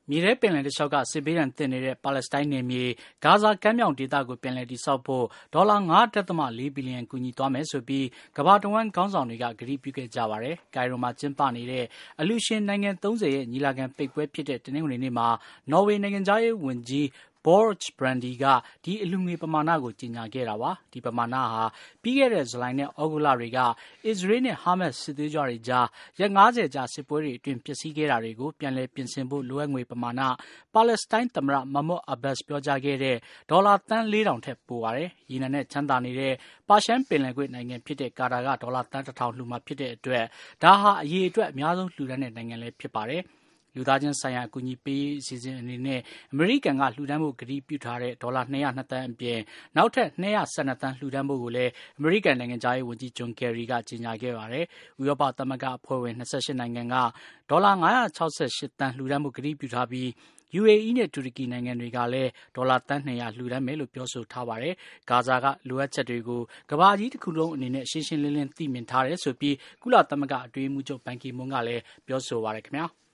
မြေထဲပင်လယ်တစ်လျှောက်ကစစ်ဘေးဒဏ်သင့်နေတဲ့ပါလက်စတိုင်းနယ်မြေဂါဇာကမ်းမြောင်ဒေသကိုပြန်လည်တည်ဆောက်ဖို့ဒေါ်လာ 9.4 ဘီလီယံကူညီသွားမယ်ဆိုပြီးကမ္ဘာတဝန်းခေါင်းဆောင်တွေကကတိပြုခဲ့ကြပါတယ်။ကိုင်ရိုမှာကျင်းပနေတဲ့အလှူရှင်နိုင်ငံ 30 ရဲ့ညီလာခံပိတ်ပွဲဖြစ်တဲ့တနင်္ဂနွေနေ့မှာနော်ဝေနိုင်ငံခြားရေးဝန်ကြီးBorge Brande ကဒီအလှူငွေပမာဏကိုကြေညာခဲ့တာပါ။ဒီပမာဏဟာပြီးခဲ့တဲ့ဇူလိုင်နဲ့ဩဂုတ်လတွေကအစ္စရေးနဲ့ဟာမတ်စ်စစ်သွေးကြွတွေကြားရက် 50 ကြာစစ်ပွဲတွေအတွင်းပျက်စီးခဲ့တာတွေကိုပြန်လည်ပြင်ဆင်ဖို့လိုအပ်ငွေပမာဏပါလက်စတိုင်းသမ္မတMahmoud Abbas ပြောကြားခဲ့တဲ့ဒေါ်လာသန်း 4,000 ထက်ပိုပါတယ်။ရေနံနဲ့ချမ်းသာနေတဲ့ပါရှန်ပင်လယ်ကွေ့နိုင်ငံဖြစ်တဲ့ကာတာကဒေါ်လာသန်း 1,000 လှူမှာဖြစ်တဲ့အတွက်ဒါဟာအရေအတွက်အများဆုံးလှူဒါန်းတဲ့နိုင်ငံလည်းဖြစ်ပါတယ်။လူသားချင်းဆိုင်ရာအကူအညီပေးရေးအစီအစဉ်အနေနဲ့အမေရိကန်ကလှူဒန်းဖို့ကတိပြုထားတဲ့ဒေါ်လာ 202 သန်းအပြင်နောက်ထပ်212 သန်းလှူဒန်းဖို့ကိုလည်းအမေရိကန်နိုင်ငံခြားရေးဝန်ကြီးဂျွန်ကယ်ရီကကြေညာခဲ့ပါတယ်။ဥရောပသမဂ္ဂအဖွဲ့ဝင်28နိုင်ငံကဒေါ်လာ 568 သန်းလှူဒန်းဖို့ကတိပြုထားပြီးUAE နဲ့တူရကီနိုင်ငံတွေကလည်းဒေါ်လာသန်း 200လှူဒန်းမယ်လို့ပြောဆိုထားပါတယ်။ဂါဇာကလိုအပ်ချက်တွေကိုကမ္ဘာကြီးတစ်ခုလုံးအနေနဲ့ရှင်းရှင်းလင်းလင်းသိမြင်ထားတယ်ဆိုပြီးကုလသမဂ္ဂအတွင်းရေးမှူးချုပ်ဘန်ကီမွန်းကလည်းပြောဆိုပါတယ်ခင်ဗျာ။